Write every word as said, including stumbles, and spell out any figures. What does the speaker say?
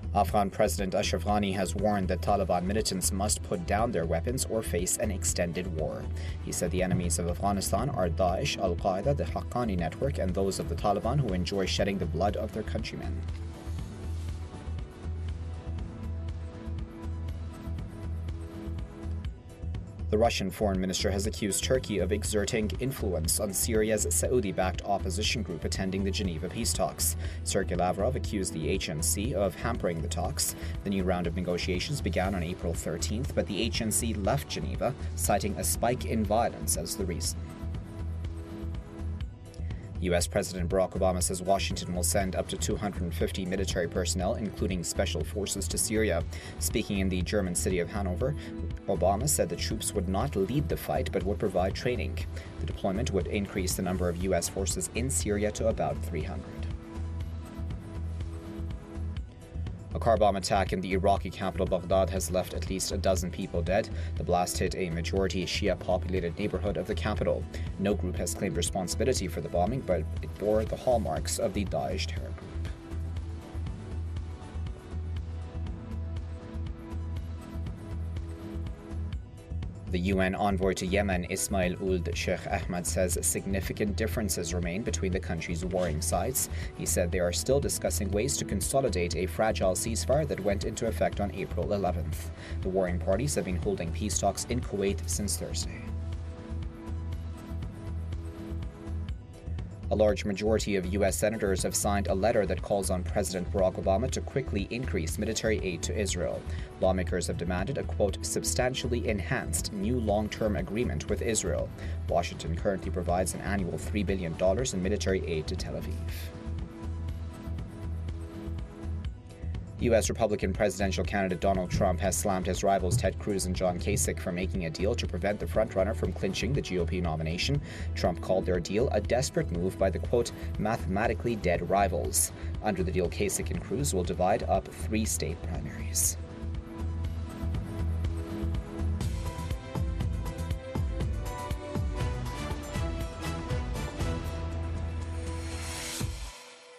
Afghan President Ashraf Ghani has warned that Taliban militants must put down their weapons or face an extended war. He said the enemies of Afghanistan are Daesh, Al-Qaeda, the Haqqani network, and those of the Taliban who enjoy shedding the blood of their countrymen. The Russian foreign minister has accused Turkey of exerting influence on Syria's Saudi-backed opposition group attending the Geneva peace talks. Sergei Lavrov accused the H N C of hampering the talks. The new round of negotiations began on April thirteenth, but the H N C left Geneva, citing a spike in violence as the reason. U S President Barack Obama says Washington will send up to two hundred fifty military personnel, including special forces, to Syria. Speaking in the German city of Hanover, Obama said the troops would not lead the fight but would provide training. The deployment would increase the number of U S forces in Syria to about three hundred. A car bomb attack in the Iraqi capital Baghdad has left at least a dozen people dead. The blast hit a majority Shia-populated neighborhood of the capital. No group has claimed responsibility for the bombing, but it bore the hallmarks of the Daesh terror group. The U N envoy to Yemen, Ismail Ould Sheikh Ahmed, says significant differences remain between the country's warring sides. He said they are still discussing ways to consolidate a fragile ceasefire that went into effect on April eleventh. The warring parties have been holding peace talks in Kuwait since Thursday. A large majority of U S senators have signed a letter that calls on President Barack Obama to quickly increase military aid to Israel. Lawmakers have demanded a, quote, substantially enhanced new long-term agreement with Israel. Washington currently provides an annual three billion dollars in military aid to Tel Aviv. U S Republican presidential candidate Donald Trump has slammed his rivals Ted Cruz and John Kasich for making a deal to prevent the frontrunner from clinching the G O P nomination. Trump called their deal a desperate move by the, quote, mathematically dead rivals. Under the deal, Kasich and Cruz will divide up three state primaries.